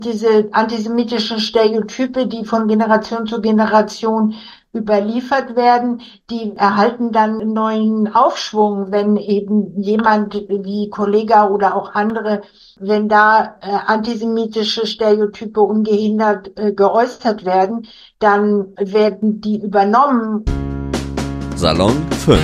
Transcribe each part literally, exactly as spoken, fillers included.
diese antisemitischen Stereotype, die von Generation zu Generation überliefert werden, die erhalten dann einen neuen Aufschwung, wenn eben jemand wie Kollega oder auch andere, wenn da äh, antisemitische Stereotype ungehindert äh, geäußert werden, dann werden die übernommen. Salon fünf.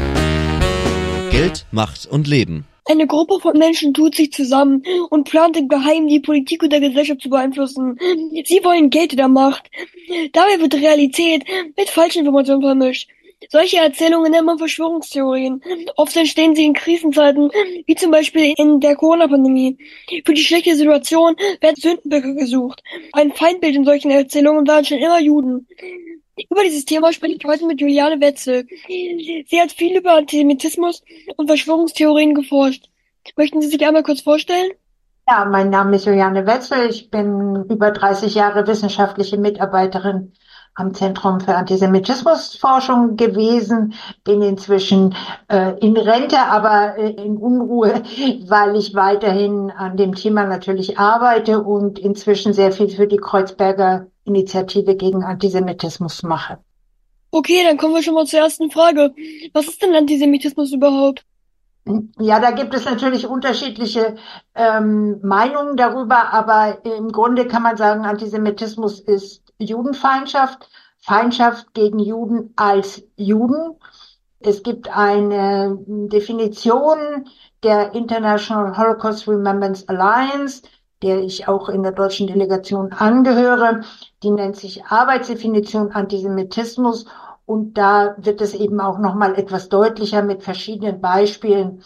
Geld, Macht und Leben. Eine Gruppe von Menschen tut sich zusammen und plant im Geheimen, die Politik und der Gesellschaft zu beeinflussen. Sie wollen Geld oder Macht. Dabei wird Realität mit falschen Informationen vermischt. Solche Erzählungen nennt man Verschwörungstheorien. Oft entstehen sie in Krisenzeiten, wie zum Beispiel in der Corona-Pandemie. Für die schlechte Situation werden Sündenböcke gesucht. Ein Feindbild in solchen Erzählungen waren schon immer Juden. Über dieses Thema spreche ich heute mit Juliane Wetzel. Sie hat viel über Antisemitismus und Verschwörungstheorien geforscht. Möchten Sie sich einmal kurz vorstellen? Ja, mein Name ist Juliane Wetzel. Ich bin über dreißig Jahre wissenschaftliche Mitarbeiterin am Zentrum für Antisemitismusforschung gewesen, bin inzwischen äh, in Rente, aber äh, in Unruhe, weil ich weiterhin an dem Thema natürlich arbeite und inzwischen sehr viel für die Kreuzberger Initiative gegen Antisemitismus mache. Okay, dann kommen wir schon mal zur ersten Frage. Was ist denn Antisemitismus überhaupt? Ja, da gibt es natürlich unterschiedliche ähm, Meinungen darüber, aber im Grunde kann man sagen, Antisemitismus ist Judenfeindschaft, Feindschaft gegen Juden als Juden. Es gibt eine Definition der International Holocaust Remembrance Alliance, der ich auch in der deutschen Delegation angehöre. Die nennt sich Arbeitsdefinition Antisemitismus. Und da wird es eben auch nochmal etwas deutlicher mit verschiedenen Beispielen,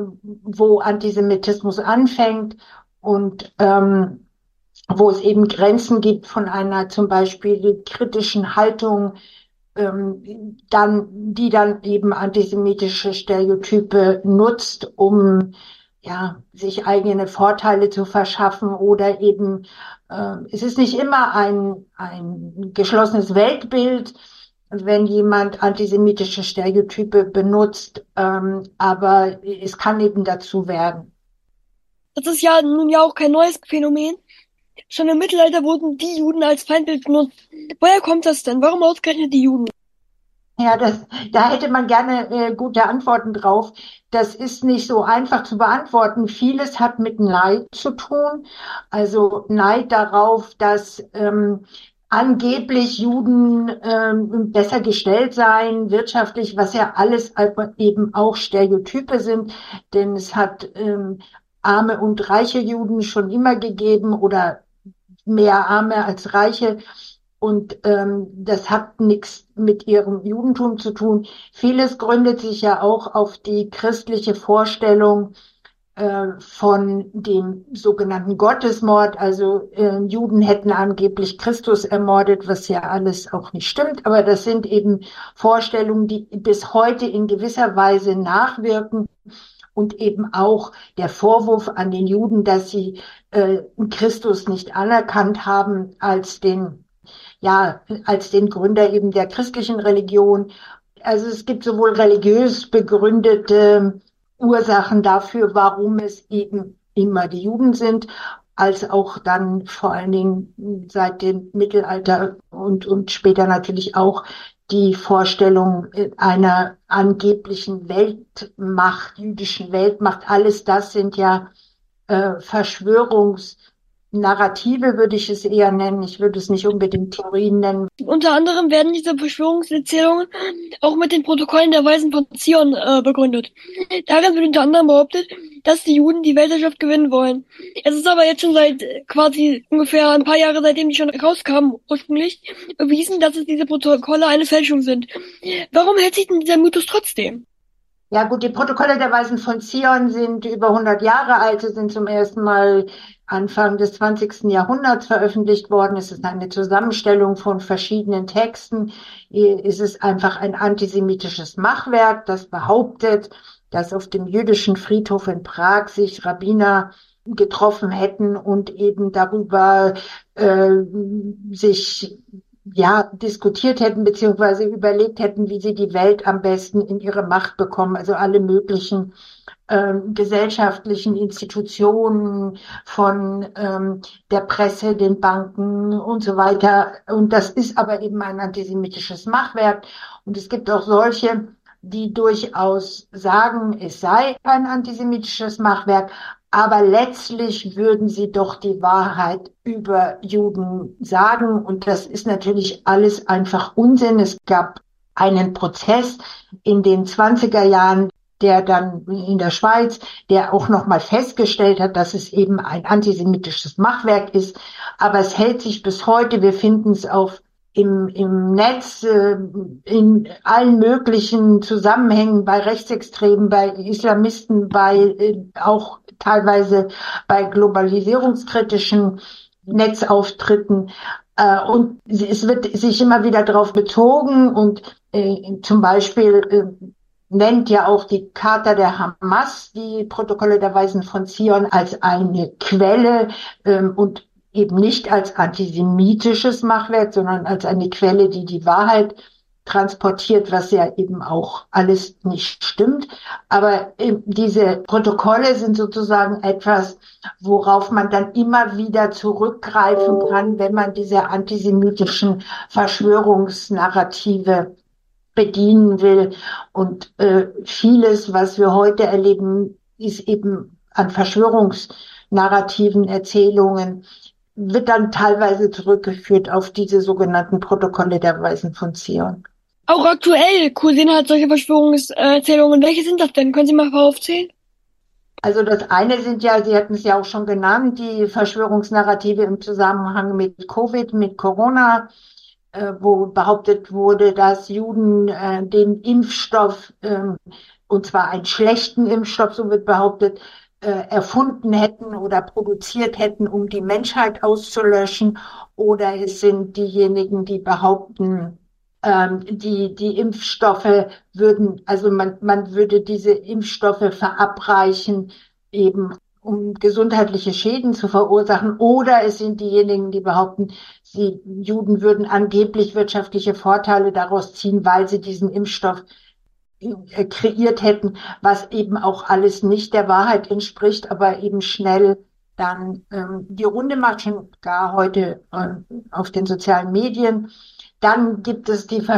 wo Antisemitismus anfängt und ähm, wo es eben Grenzen gibt von einer zum Beispiel kritischen Haltung, ähm, dann, die dann eben antisemitische Stereotype nutzt, um ja, sich eigene Vorteile zu verschaffen oder eben, äh, es ist nicht immer ein, ein geschlossenes Weltbild, wenn jemand antisemitische Stereotype benutzt, ähm, aber es kann eben dazu werden. Das ist ja nun ja auch kein neues Phänomen. Schon im Mittelalter wurden die Juden als Feindbild benutzt. Woher kommt das denn? Warum ausgerechnet die Juden? Ja, das, da hätte man gerne äh, gute Antworten drauf. Das ist nicht so einfach zu beantworten. Vieles hat mit Neid zu tun. Also Neid darauf, dass ähm, angeblich Juden ähm, besser gestellt seien, wirtschaftlich, was ja alles aber eben auch Stereotype sind. Denn es hat ähm, arme und reiche Juden schon immer gegeben oder mehr Arme als Reiche. Und ähm, das hat nichts mit ihrem Judentum zu tun. Vieles gründet sich ja auch auf die christliche Vorstellung äh, von dem sogenannten Gottesmord. Also äh, Juden hätten angeblich Christus ermordet, was ja alles auch nicht stimmt. Aber das sind eben Vorstellungen, die bis heute in gewisser Weise nachwirken. Und eben auch der Vorwurf an den Juden, dass sie äh, Christus nicht anerkannt haben als den ja, als den Gründer eben der christlichen Religion. Also es gibt sowohl religiös begründete Ursachen dafür, warum es eben immer die Juden sind, als auch dann vor allen Dingen seit dem Mittelalter und, und später natürlich auch die Vorstellung einer angeblichen Weltmacht, jüdischen Weltmacht. Alles das sind ja äh, Verschwörungs Narrative würde ich es eher nennen. Ich würde es nicht unbedingt Theorien nennen. Unter anderem werden diese Verschwörungserzählungen auch mit den Protokollen der Weisen von Zion äh, begründet. Darin wird unter anderem behauptet, dass die Juden die Weltherrschaft gewinnen wollen. Es ist aber jetzt schon seit äh, quasi ungefähr ein paar Jahre, seitdem die schon rauskamen, ursprünglich, bewiesen, dass es diese Protokolle eine Fälschung sind. Warum hält sich denn dieser Mythos trotzdem? Ja gut, die Protokolle der Weisen von Zion sind über hundert Jahre alt. Sie sind zum ersten Mal Anfang des zwanzigsten Jahrhunderts veröffentlicht worden. Es ist eine Zusammenstellung von verschiedenen Texten. Es ist einfach ein antisemitisches Machwerk, das behauptet, dass auf dem jüdischen Friedhof in Prag sich Rabbiner getroffen hätten und eben darüber äh, sich ja, diskutiert hätten beziehungsweise überlegt hätten, wie sie die Welt am besten in ihre Macht bekommen. Also alle möglichen ähm, gesellschaftlichen Institutionen, von ähm, der Presse, den Banken und so weiter. Und das ist aber eben ein antisemitisches Machwerk. Und es gibt auch solche, die durchaus sagen, es sei ein antisemitisches Machwerk, aber letztlich würden sie doch die Wahrheit über Juden sagen. Und das ist natürlich alles einfach Unsinn. Es gab einen Prozess in den zwanziger Jahren, der dann in der Schweiz, der auch nochmal festgestellt hat, dass es eben ein antisemitisches Machwerk ist. Aber es hält sich bis heute. Wir finden es auf im, im Netz, äh, in allen möglichen Zusammenhängen, bei Rechtsextremen, bei Islamisten, bei äh, auch teilweise bei globalisierungskritischen Netzauftritten. Äh, und es wird sich immer wieder darauf bezogen und äh, zum Beispiel äh, nennt ja auch die Charta der Hamas die Protokolle der Weisen von Zion als eine Quelle ähm, und eben nicht als antisemitisches Machwerk, sondern als eine Quelle, die die Wahrheit transportiert, was ja eben auch alles nicht stimmt. Aber ähm, diese Protokolle sind sozusagen etwas, worauf man dann immer wieder zurückgreifen kann, wenn man diese antisemitischen Verschwörungsnarrative bedienen will. Und äh, vieles, was wir heute erleben, ist eben an Verschwörungsnarrativen, Erzählungen, wird dann teilweise zurückgeführt auf diese sogenannten Protokolle der Weisen von Zion. Auch aktuell kursieren halt solche Verschwörungserzählungen. Welche sind das denn? Können Sie mal ein paar aufzählen? Also das eine sind ja, Sie hatten es ja auch schon genannt, die Verschwörungsnarrative im Zusammenhang mit Covid, mit Corona, äh, wo behauptet wurde, dass Juden äh, den Impfstoff, äh, und zwar einen schlechten Impfstoff, so wird behauptet, äh, erfunden hätten oder produziert hätten, um die Menschheit auszulöschen. Oder es sind diejenigen, die behaupten, ähm, die, die Impfstoffe würden, also man, man würde diese Impfstoffe verabreichen, eben um gesundheitliche Schäden zu verursachen. Oder es sind diejenigen, die behaupten, sie, Juden würden angeblich wirtschaftliche Vorteile daraus ziehen, weil sie diesen Impfstoff äh, kreiert hätten, was eben auch alles nicht der Wahrheit entspricht, aber eben schnell dann ähm, die Runde macht, schon gar heute äh, auf den sozialen Medien. Dann gibt es die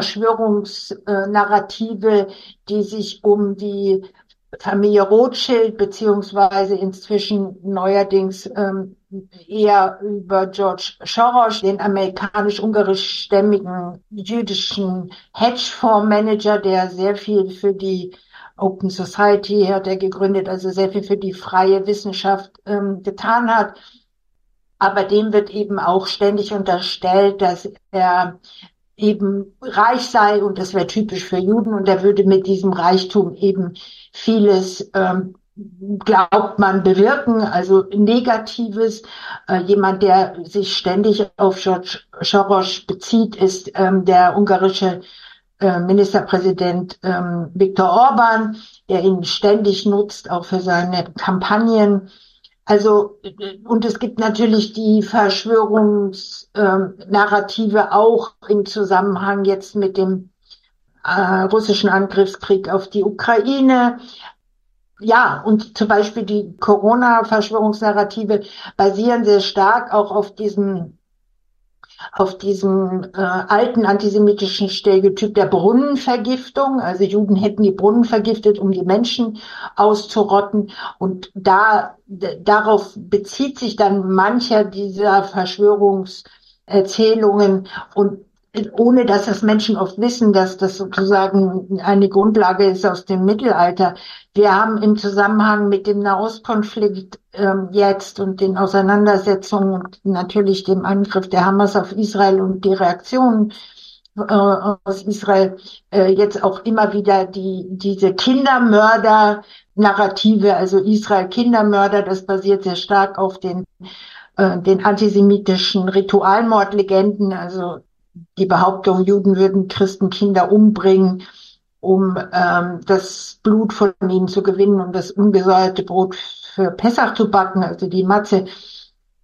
Verschwörungsnarrative, die sich um die Familie Rothschild beziehungsweise inzwischen neuerdings ähm, eher über George Soros, den amerikanisch-ungarischstämmigen jüdischen Hedgefondsmanager, der sehr viel für die Open Society hat er gegründet, also sehr viel für die freie Wissenschaft ähm, getan hat. Aber dem wird eben auch ständig unterstellt, dass er eben reich sei und das wäre typisch für Juden und er würde mit diesem Reichtum eben vieles, ähm, glaubt man, bewirken, also Negatives. Äh, jemand, der sich ständig auf George Soros bezieht, ist ähm, der ungarische äh, Ministerpräsident ähm, Viktor Orban, der ihn ständig nutzt, auch für seine Kampagnen. Also, und es gibt natürlich die Verschwörungsnarrative ähm, auch im Zusammenhang jetzt mit dem äh, russischen Angriffskrieg auf die Ukraine. Ja, und zum Beispiel die Corona-Verschwörungsnarrative basieren sehr stark auch auf diesem auf diesem äh, alten antisemitischen Stereotyp der Brunnenvergiftung. Also Juden hätten die Brunnen vergiftet, um die Menschen auszurotten. Und da d- darauf bezieht sich dann mancher dieser Verschwörungserzählungen. Und ohne dass das Menschen oft wissen, dass das sozusagen eine Grundlage ist aus dem Mittelalter. Wir haben im Zusammenhang mit dem Nahostkonflikt ähm, jetzt und den Auseinandersetzungen und natürlich dem Angriff der Hamas auf Israel und die Reaktionen äh, aus Israel äh, jetzt auch immer wieder die diese Kindermörder-Narrative, also Israel Kindermörder, das basiert sehr stark auf den äh, den antisemitischen Ritualmordlegenden, also die Behauptung, Juden würden Christenkinder umbringen, um ähm, das Blut von ihnen zu gewinnen, um das ungesäuerte Brot für Pessach zu backen, also die Matze.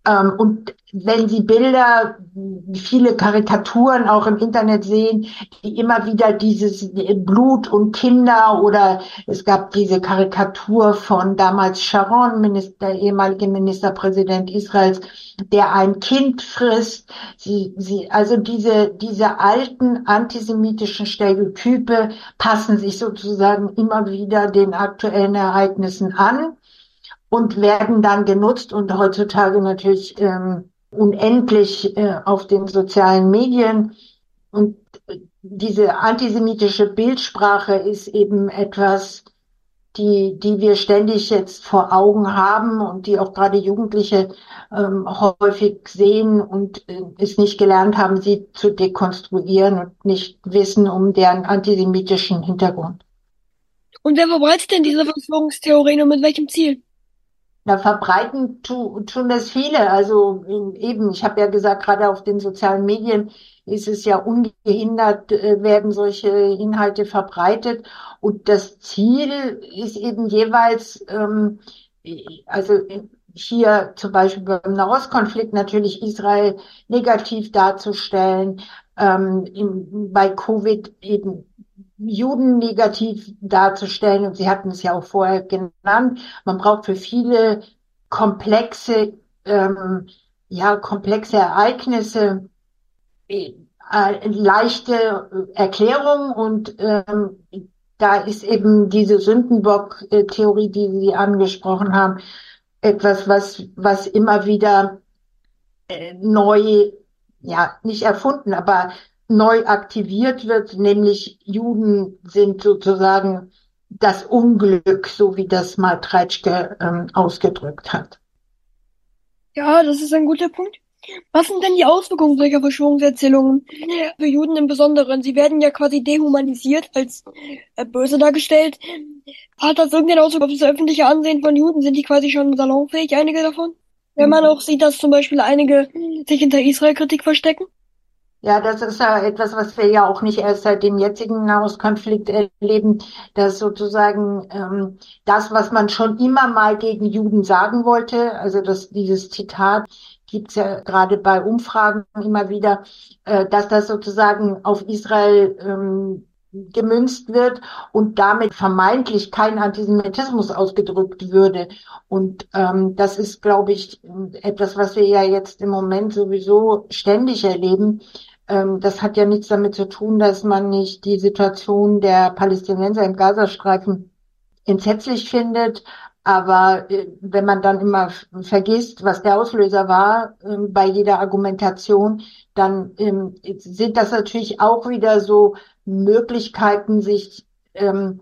Ähm, und wenn Sie Bilder, viele Karikaturen auch im Internet sehen, die immer wieder dieses Blut und Kinder, oder es gab diese Karikatur von damals Sharon, Minister, der ehemalige Ministerpräsident Israels, der ein Kind frisst. Sie, sie, also diese, diese alten antisemitischen Stereotype passen sich sozusagen immer wieder den aktuellen Ereignissen an und werden dann genutzt und heutzutage natürlich ähm, unendlich äh, auf den sozialen Medien. Und äh, diese antisemitische Bildsprache ist eben etwas, die, die wir ständig jetzt vor Augen haben und die auch gerade Jugendliche ähm, häufig sehen und äh, es nicht gelernt haben, sie zu dekonstruieren und nicht wissen um deren antisemitischen Hintergrund. Und wer verbreitet denn diese Verschwörungstheorien und mit welchem Ziel? Na, verbreiten tu, tun das viele. Also ähm, eben, ich habe ja gesagt, gerade auf den sozialen Medien ist es ja ungehindert, äh, werden solche Inhalte verbreitet. Und das Ziel ist eben jeweils, ähm, also hier zum Beispiel beim Nahostkonflikt natürlich Israel negativ darzustellen, ähm, im, bei Covid eben Juden negativ darzustellen. Und Sie hatten es ja auch vorher genannt. Man braucht für viele komplexe, ähm, ja, komplexe Ereignisse äh, leichte Erklärung, und ähm, da ist eben diese Sündenbock-Theorie, die Sie angesprochen haben, etwas, was, was immer wieder äh, neu, ja, nicht erfunden, aber neu aktiviert wird, nämlich Juden sind sozusagen das Unglück, so wie das mal Treitschke ähm, ausgedrückt hat. Ja, das ist ein guter Punkt. Was sind denn die Auswirkungen solcher Verschwörungserzählungen für Juden im Besonderen? Sie werden ja quasi dehumanisiert, als äh, böse dargestellt. Hat das irgendeine Auswirkung auf das öffentliche Ansehen von Juden? Sind die quasi schon salonfähig, einige davon? Wenn man auch sieht, dass zum Beispiel einige sich hinter Israel-Kritik verstecken? Ja, das ist ja etwas, was wir ja auch nicht erst seit dem jetzigen Nahostkonflikt erleben, dass sozusagen ähm, das, was man schon immer mal gegen Juden sagen wollte, also das, dieses Zitat gibt's ja gerade bei Umfragen immer wieder, äh, dass das sozusagen auf Israel ähm, gemünzt wird und damit vermeintlich kein Antisemitismus ausgedrückt würde. Und ähm, das ist, glaube ich, etwas, was wir ja jetzt im Moment sowieso ständig erleben. Ähm, das hat ja nichts damit zu tun, dass man nicht die Situation der Palästinenser im Gazastreifen entsetzlich findet. Aber äh, wenn man dann immer vergisst, was der Auslöser war, äh, bei jeder Argumentation, dann ähm, sind das natürlich auch wieder so Möglichkeiten, sich ähm,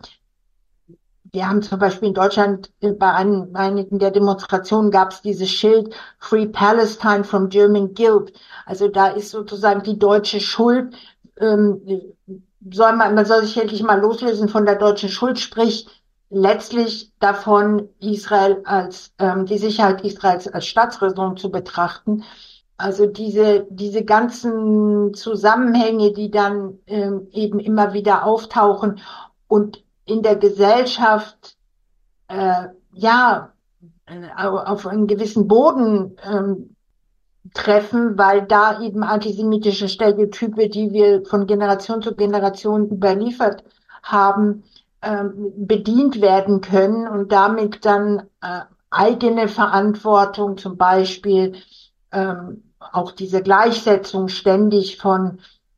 wir haben zum Beispiel in Deutschland äh, bei ein, einigen der Demonstrationen gab es dieses Schild Free Palestine from German Guilt. Also da ist sozusagen die deutsche Schuld, ähm, soll man, man soll sich endlich mal loslösen von der deutschen Schuld, sprich letztlich davon, Israel als ähm, die Sicherheit Israels als Staatsräson zu betrachten. Also diese diese ganzen Zusammenhänge, die dann ähm, eben immer wieder auftauchen und in der Gesellschaft äh, ja äh, auf einen gewissen Boden ähm, treffen, weil da eben antisemitische Stereotype, die wir von Generation zu Generation überliefert haben, ähm, bedient werden können und damit dann äh, eigene Verantwortung, zum Beispiel ähm, auch diese Gleichsetzung ständig von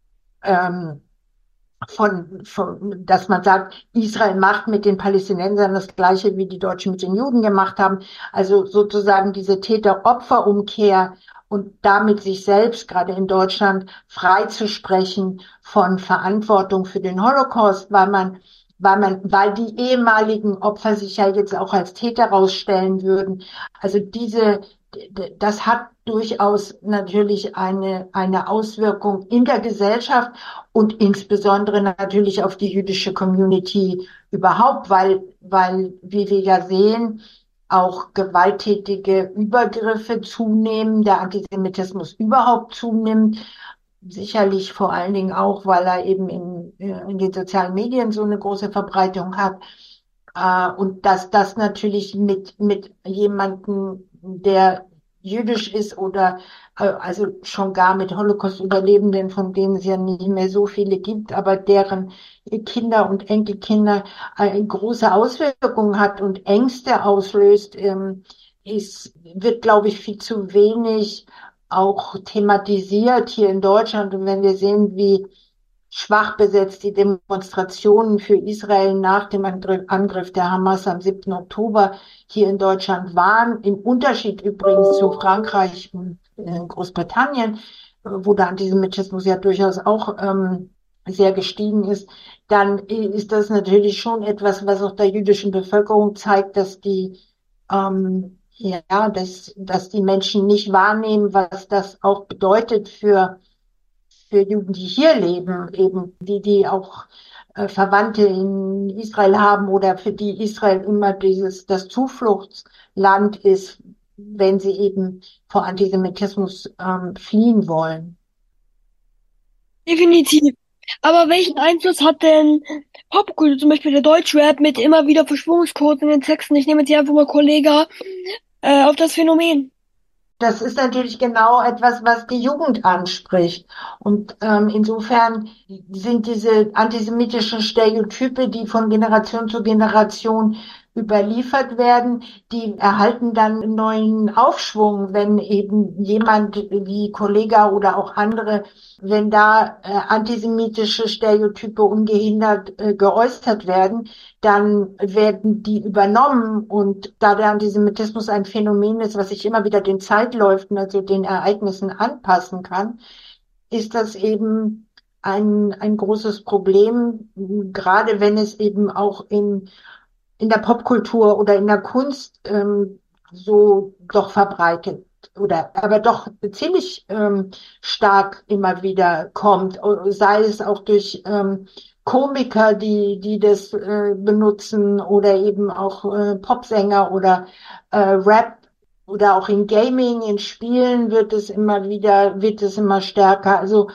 ähm, von, von, dass man sagt, Israel macht mit den Palästinensern das Gleiche, wie die Deutschen mit den Juden gemacht haben. Also sozusagen diese Täter-Opfer-Umkehr und damit sich selbst, gerade in Deutschland, freizusprechen von Verantwortung für den Holocaust, weil man, weil man, weil die ehemaligen Opfer sich ja jetzt auch als Täter rausstellen würden. Also diese, das hat durchaus natürlich eine, eine Auswirkung in der Gesellschaft und insbesondere natürlich auf die jüdische Community überhaupt, weil, weil, wie wir ja sehen, auch gewalttätige Übergriffe zunehmen, der Antisemitismus überhaupt zunimmt. Sicherlich vor allen Dingen auch, weil er eben in, in den sozialen Medien so eine große Verbreitung hat. Und dass das natürlich mit, mit jemandem, der jüdisch ist oder äh, also schon gar mit Holocaust-Überlebenden, von denen es ja nicht mehr so viele gibt, aber deren Kinder und Enkelkinder äh, große Auswirkungen hat und Ängste auslöst, ähm, ist, wird, glaube ich, viel zu wenig auch thematisiert hier in Deutschland. Und wenn wir sehen, wie schwach besetzt die Demonstrationen für Israel nach dem Angriff der Hamas am siebten Oktober hier in Deutschland waren, im Unterschied übrigens zu Frankreich und äh, Großbritannien, äh, wo der Antisemitismus ja durchaus auch ähm, sehr gestiegen ist, dann ist das natürlich schon etwas, was auch der jüdischen Bevölkerung zeigt, dass die ähm, ja, dass, dass die Menschen nicht wahrnehmen, was das auch bedeutet für für Juden, die hier leben, eben die, die auch äh, Verwandte in Israel haben oder für die Israel immer dieses das Zufluchtsland ist, wenn sie eben vor Antisemitismus ähm, fliehen wollen. Definitiv. Aber welchen Einfluss hat denn Popkultur, zum Beispiel der Deutschrap mit immer wieder Verschwörungscodes in den Texten, ich nehme jetzt hier einfach mal Kollega, äh, auf das Phänomen? Das ist natürlich genau etwas, was die Jugend anspricht. Und ähm, insofern sind diese antisemitischen Stereotype, die von Generation zu Generation überliefert werden, die erhalten dann einen neuen Aufschwung, wenn eben jemand wie Kollega oder auch andere, wenn da äh, antisemitische Stereotype ungehindert äh, geäußert werden, dann werden die übernommen. Und da der Antisemitismus ein Phänomen ist, was sich immer wieder den Zeitläufen, also den Ereignissen anpassen kann, ist das eben ein, ein großes Problem, gerade wenn es eben auch in, in der Popkultur oder in der Kunst ähm, so doch verbreitet oder aber doch ziemlich ähm, stark immer wieder kommt, sei es auch durch ähm, Komiker, die die das äh, benutzen oder eben auch äh, Popsänger oder äh, Rap oder auch in Gaming, in Spielen wird es immer wieder, wird es immer stärker. Also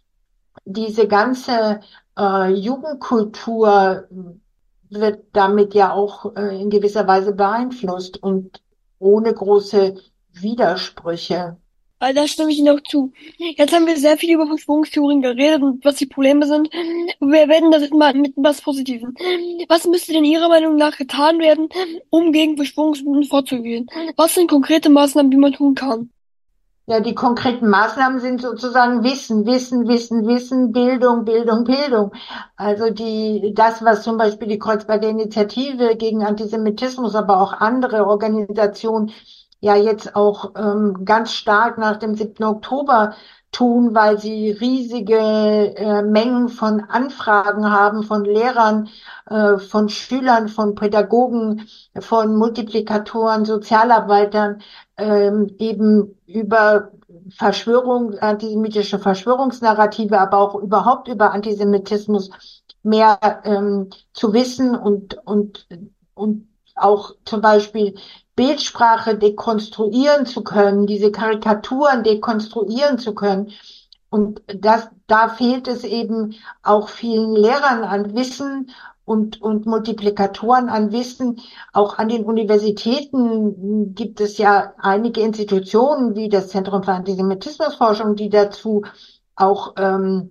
diese ganze äh, Jugendkultur wird damit ja auch äh, in gewisser Weise beeinflusst und ohne große Widersprüche. Weil da stimme ich Ihnen auch zu. Jetzt haben wir sehr viel über Verschwörungstheorien geredet und was die Probleme sind. Wir werden das jetzt mal mit was Positivem. Was müsste denn Ihrer Meinung nach getan werden, um gegen Verschwörungsmythen vorzugehen? Was sind konkrete Maßnahmen, die man tun kann? Ja, die konkreten Maßnahmen sind sozusagen Wissen, Wissen, Wissen, Wissen, Bildung, Bildung, Bildung. Also die, das, was zum Beispiel die Kreuzberger Initiative gegen Antisemitismus, aber auch andere Organisationen ja jetzt auch ähm, ganz stark nach dem siebten Oktober tun, weil sie riesige äh, Mengen von Anfragen haben von Lehrern, äh, von Schülern, von Pädagogen, von Multiplikatoren, Sozialarbeitern, ähm, eben über Verschwörung, antisemitische Verschwörungsnarrative, aber auch überhaupt über Antisemitismus mehr ähm, zu wissen und und und auch zum Beispiel Bildsprache dekonstruieren zu können, diese Karikaturen dekonstruieren zu können. Und das, da fehlt es eben auch vielen Lehrern an Wissen und, und Multiplikatoren an Wissen. Auch an den Universitäten gibt es ja einige Institutionen wie das Zentrum für Antisemitismusforschung, die dazu auch ähm,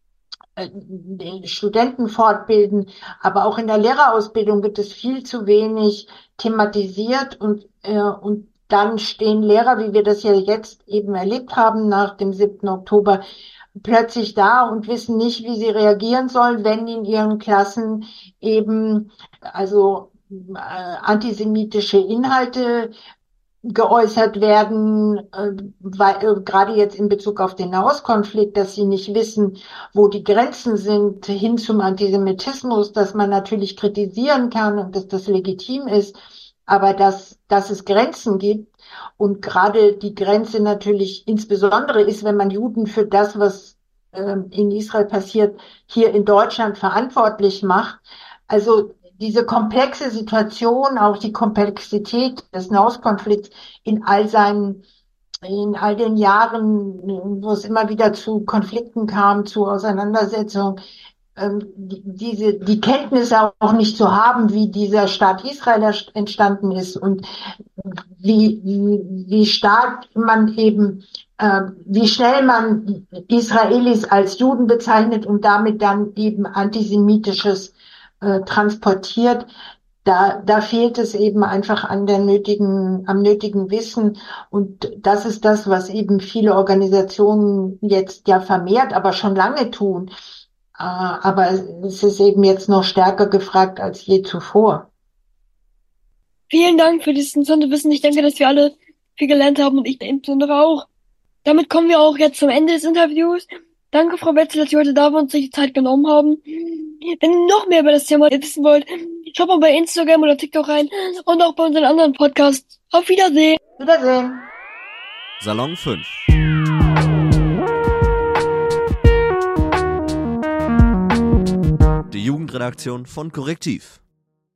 den Studenten fortbilden, aber auch in der Lehrerausbildung wird es viel zu wenig thematisiert und, äh, und dann stehen Lehrer, wie wir das ja jetzt eben erlebt haben nach dem siebten Oktober, plötzlich da und wissen nicht, wie sie reagieren sollen, wenn in ihren Klassen eben also äh, antisemitische Inhalte geäußert werden, äh, weil, äh, gerade jetzt in Bezug auf den Nahostkonflikt, dass sie nicht wissen, wo die Grenzen sind hin zum Antisemitismus, dass man natürlich kritisieren kann und dass das legitim ist, aber dass, dass es Grenzen gibt und gerade die Grenze natürlich insbesondere ist, wenn man Juden für das, was äh, in Israel passiert, hier in Deutschland verantwortlich macht. Also diese komplexe Situation, auch die Komplexität des Nahostkonflikts in all seinen, in all den Jahren, wo es immer wieder zu Konflikten kam, zu Auseinandersetzungen, ähm, die, diese, die Kenntnisse auch nicht zu haben, wie dieser Staat Israel entstanden ist und wie, wie, wie stark man eben, äh, wie schnell man Israelis als Juden bezeichnet und damit dann eben Antisemitisches äh, transportiert. Da, da fehlt es eben einfach an der nötigen, am nötigen Wissen. Und das ist das, was eben viele Organisationen jetzt ja vermehrt, aber schon lange tun. Äh, aber es ist eben jetzt noch stärker gefragt als je zuvor. Vielen Dank für dieses interessante Wissen. Ich denke, dass wir alle viel gelernt haben und ich insbesondere auch. Damit kommen wir auch jetzt zum Ende des Interviews. Danke, Frau Wetzel, dass Sie heute da waren und sich die Zeit genommen haben. Wenn ihr noch mehr über das Thema wissen wollt, schaut mal bei Instagram oder TikTok rein und auch bei unseren anderen Podcasts. Auf Wiedersehen. Wiedersehen. Salon fünf. Die Jugendredaktion von Korrektiv.